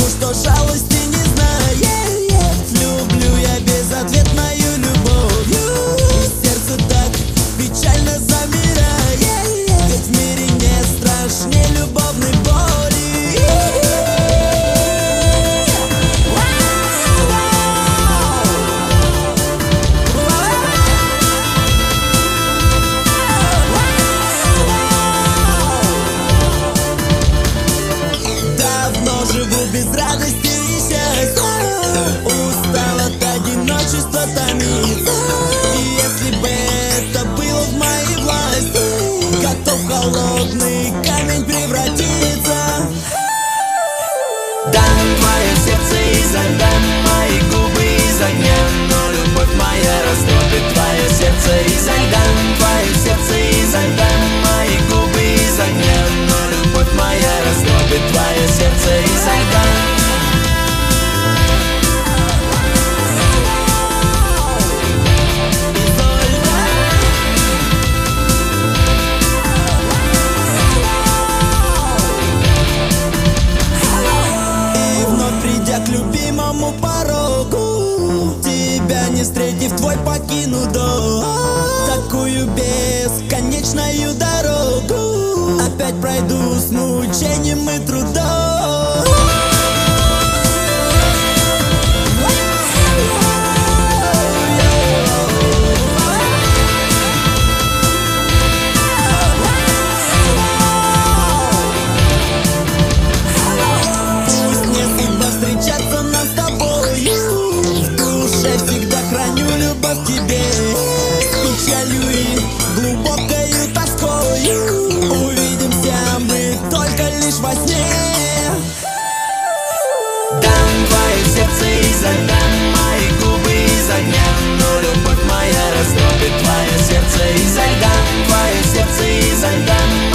что жалости не знает. Люблю я безответною любовью, и сердце так печально замирает. Ведь в мире не страшнее любовной боли. Давно живу без радости и счастья, устал от одиночества томиться. И если бы это было в моей власти, готов в холодный камень превратиться. Дам твое сердце изо льда, мои губы из огня, но любовь моя растопит твое сердце изо льда. Твое сердце изо льда, мои губы из огня, но любовь моя растопит твое сердце изо льда. К любимому порогу, тебя не встретив, твой покину дом. Такую бесконечную дорогу опять пройду с мучением и трудом. Встречаться нам с тобою, в душе всегда храню любовь к тебе. С печалью и глубокою тоскою увидимся мы только лишь во сне. Дам твое сердце изо льда, мои губы из огня, но любовь моя растопит твое сердце изо льда. Твое сердце изо льда.